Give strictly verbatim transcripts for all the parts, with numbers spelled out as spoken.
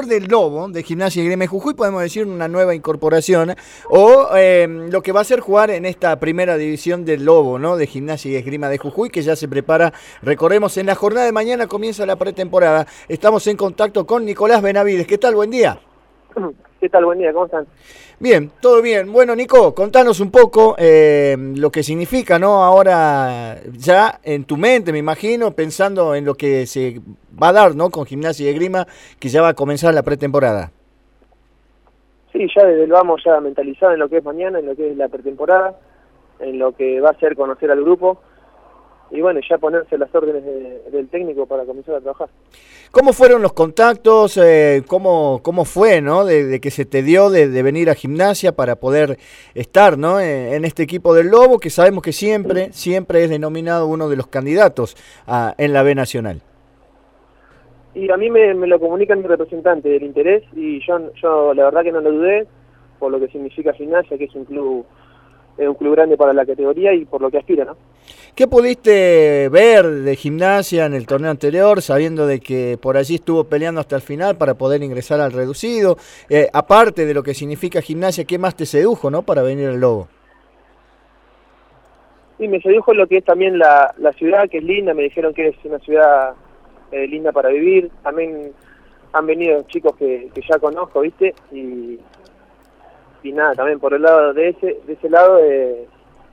del Lobo, de Gimnasia y Esgrima de Jujuy, podemos decir una nueva incorporación, o eh, lo que va a ser jugar en esta primera división del Lobo, ¿no? De Gimnasia y Esgrima de Jujuy, que ya se prepara, recordemos, en la jornada de mañana comienza la pretemporada. Estamos en contacto con Nicolás Benavides. ¿Qué tal? Buen día. ¿Qué tal? Buen día, ¿cómo están? Bien, todo bien. Bueno, Nico, contanos un poco eh, lo que significa, ¿no? Ahora ya en tu mente, me imagino, pensando en lo que se va a dar, ¿no? Con Gimnasia y Esgrima, que ya va a comenzar la pretemporada. Sí, ya desde el vamos ya mentalizado en lo que es mañana, en lo que es la pretemporada, en lo que va a ser conocer al grupo, y bueno, ya ponerse las órdenes de, del técnico para comenzar a trabajar. ¿Cómo fueron los contactos? Eh, ¿cómo, ¿Cómo fue, no? De, de que se te dio de, de venir a Gimnasia para poder estar, ¿no? En, en este equipo del Lobo, que sabemos que siempre, siempre es denominado uno de los candidatos a, en la B Nacional. Y a mí me, me lo comunica mi representante del interés, y yo, yo la verdad que no lo dudé, por lo que significa Gimnasia, que es un club, es un club grande para la categoría y por lo que aspira, ¿no? ¿Qué pudiste ver de Gimnasia en el torneo anterior, sabiendo de que por allí estuvo peleando hasta el final para poder ingresar al reducido? Eh, aparte de lo que significa Gimnasia, ¿qué más te sedujo, no, para venir al Lobo? Y me sedujo lo que es también la, la ciudad, que es linda, me dijeron que es una ciudad eh, linda para vivir. También han venido chicos que, que ya conozco, ¿viste? Y, y nada, también por el lado de ese, de ese lado... Eh,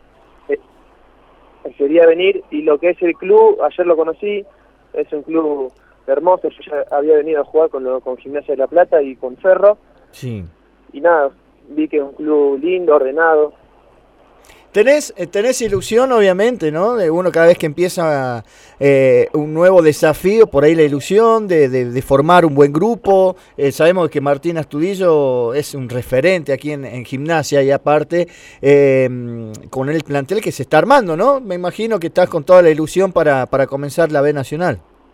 sería venir, y lo que es el club, ayer lo conocí, es un club hermoso. Yo ya había venido a jugar con, lo, con Gimnasia de La Plata y con Ferro, sí. Y nada, vi que es un club lindo, ordenado. Tenés, tenés ilusión, obviamente, ¿no? De uno cada vez que empieza eh, un nuevo desafío, por ahí la ilusión de, de, de formar un buen grupo. Eh, sabemos que Martín Astudillo es un referente aquí en, en Gimnasia, y aparte eh, con el plantel que se está armando, ¿no? Me imagino que estás con toda la ilusión para, para comenzar la B Nacional.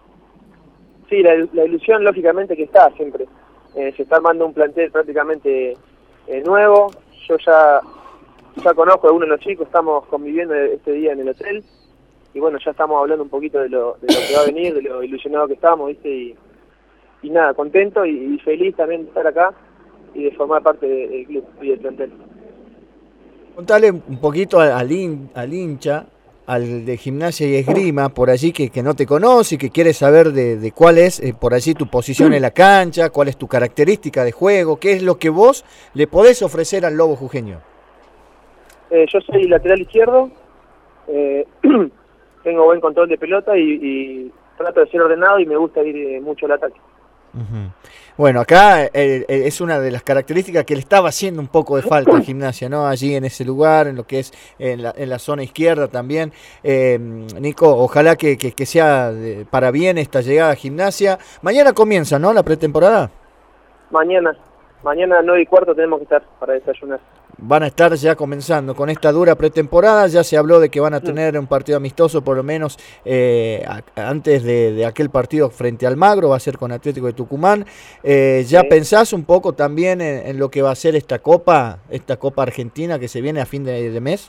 Sí, la, la ilusión lógicamente que está siempre. Eh, se está armando un plantel prácticamente eh, nuevo. Yo ya... Ya conozco a uno de los chicos, estamos conviviendo este día en el hotel, y bueno, ya estamos hablando un poquito de lo, de lo que va a venir, de lo ilusionado que estamos, ¿viste? Y, y nada, contento y, y feliz también de estar acá y de formar parte del club y del plantel. Contale un poquito al, al, hin, al hincha, al de Gimnasia y Esgrima, por allí que, que no te conoce y que quiere saber de, de cuál es eh, por allí tu posición en la cancha, cuál es tu característica de juego, qué es lo que vos le podés ofrecer al Lobo jujeño. Eh, yo soy lateral izquierdo, eh, tengo buen control de pelota y, y trato de ser ordenado, y me gusta ir eh, mucho al ataque. Uh-huh. Bueno, acá eh, eh, es una de las características que le estaba haciendo un poco de falta a Gimnasia, ¿no? Allí en ese lugar, en lo que es en la, en la zona izquierda también. Eh, Nico, ojalá que, que, que sea de, para bien esta llegada a Gimnasia. Mañana comienza, ¿no? La pretemporada. Mañana, mañana a nueve y cuarto tenemos que estar para desayunar. Van a estar ya comenzando con esta dura pretemporada. Ya se habló de que van a tener un partido amistoso por lo menos eh, a, antes de, de aquel partido frente al Magro, va a ser con Atlético de Tucumán. Eh, ¿Ya sí. pensás un poco también en, en lo que va a ser esta Copa, esta Copa Argentina que se viene a fin de, de mes?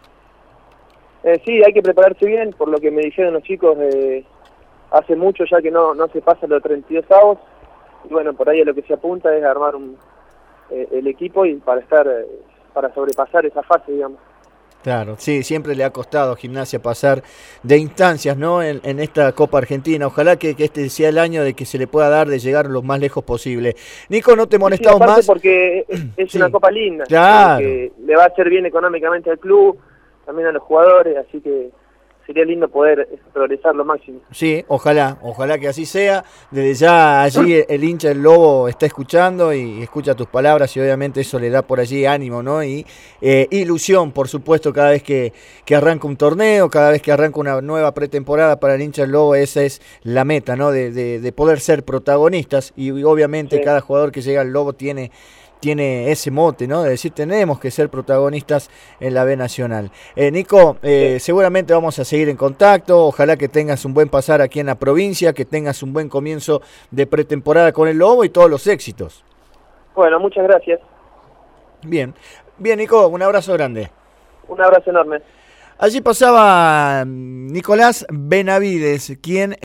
Eh, sí, hay que prepararse bien, por lo que me dijeron los chicos, eh, hace mucho ya que no, no se pasa los treinta y dos avos, y bueno, por ahí a lo que se apunta es armar un, eh, el equipo y para estar... Eh, para sobrepasar esa fase, digamos. Claro, sí, siempre le ha costado a Gimnasia pasar de instancias, ¿no? En, en esta Copa Argentina. Ojalá que, que este sea el año de que se le pueda dar de llegar lo más lejos posible. Nico, no te molestamos sí, más. Porque es, es sí. una Copa linda. Claro. Que le va a hacer bien económicamente al club, también a los jugadores, así que sería lindo poder progresar lo máximo. Sí, ojalá, ojalá que así sea. Desde ya allí el, el hincha del Lobo está escuchando y escucha tus palabras, y obviamente eso le da por allí ánimo, ¿no? Y eh, ilusión, por supuesto, cada vez que, que arranca un torneo, cada vez que arranca una nueva pretemporada para el hincha del Lobo. Esa es la meta, ¿no? De, de, de poder ser protagonistas, y obviamente sí. cada jugador que llega al Lobo tiene... tiene ese mote, ¿no? De decir, tenemos que ser protagonistas en la B Nacional. Eh, Nico, eh, sí. seguramente vamos a seguir en contacto. Ojalá que tengas un buen pasar aquí en la provincia, que tengas un buen comienzo de pretemporada con el Lobo y todos los éxitos. Bueno, muchas gracias. Bien, bien, Nico, un abrazo grande. Un abrazo enorme. Allí pasaba Nicolás Benavides, quien...